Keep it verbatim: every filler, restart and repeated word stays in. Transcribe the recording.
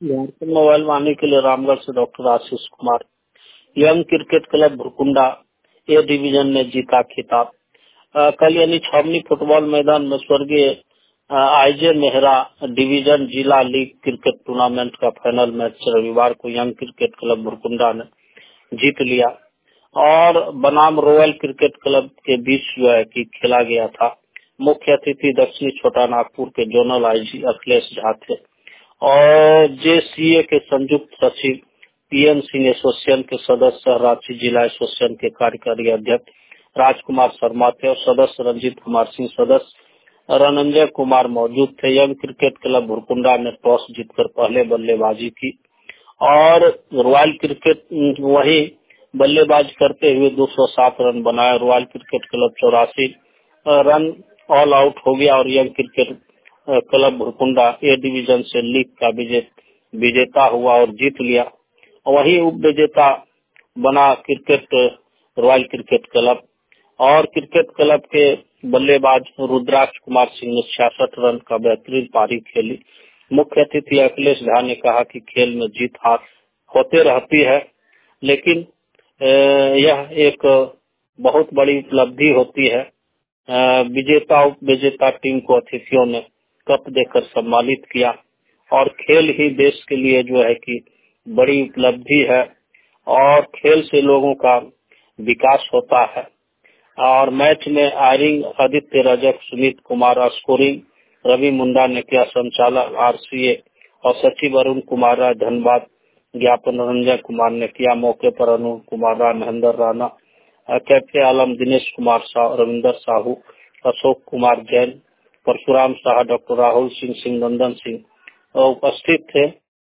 Jharkhand mobile वाणी के लिए रामगढ़ से doctor Ashish Kumar. Young cricket club Bhurkunda A division ने जीता खिताब। अ, कल यानी छावनी फुटबॉल मैदान में स्वर्गीय अ, आईजे मेहरा डिवीजन जिला लीग क्रिकेट टूर्नामेंट का फाइनल मैच रविवार को यंग क्रिकेट क्लब भुरकुंडा ने जीत लिया और बनाम रॉयल क्रिकेट क्लब के बीच जो है कि खेला गया था। मुख्य अतिथि दक्षिणी छोटा नागपुर के जोनल आईजी अखिलेश झा थे और जेसीए के संयुक्त सचिव पीएन सिंह एसोसिएशन के सदस्य रांची जिला एसोसिएशन के कार्यकारी अध्यक्ष राजकुमार शर्मा थे और सदस्य रंजीत कुमार सिंह, सदस्य रणंजय कुमार मौजूद थे। यंग क्रिकेट क्लब भुरकुंडा ने टॉस जीतकर पहले बल्लेबाजी की और रॉयल क्रिकेट वही बल्लेबाजी करते हुए दो सौ सात रन बनाए। रॉयल क्रिकेट क्लब चौरासी रन ऑल आउट हो गया और young cricket club Bhurkunda A division से लीग का विजे, विजेता हुआ और जीत लिया। वही उप विजेता बना क्रिकेट रॉयल क्रिकेट क्लब और क्रिकेट क्लब के बल्लेबाज रुद्राक्ष कुमार सिंह ने छियासठ रन का बेहतरीन पारी खेली। मुख्य अतिथि अखिलेश झा ने कहा कि खेल में जीत हार होते रहती है, लेकिन यह एक बहुत बड़ी उपलब्धि होती है। विजेता उप विजेता टीम को अतिथियों ने कप देकर सम्मानित किया और खेल ही देश के लिए जो है कि बड़ी उपलब्धि है और खेल से लोगों का विकास होता है। और मैच में आयरिंग आदित्य रजक, सुमित कुमार स्कोरिंग, रवि मुंडा ने किया संचालक आरसीए और सचिव अरुण कुमार राय धनबाद, ज्ञापन रंजय कुमार ने किया। मौके पर अरुण कुमार राय, महेंद्र राणा, कैफे आलम, दिनेश कुमार साहू, रविंदर साहू, अशोक कुमार जैन, परशुराम शाह, डॉक्टर राहुल सिंह सिंह, नंदन सिंह उपस्थित थे।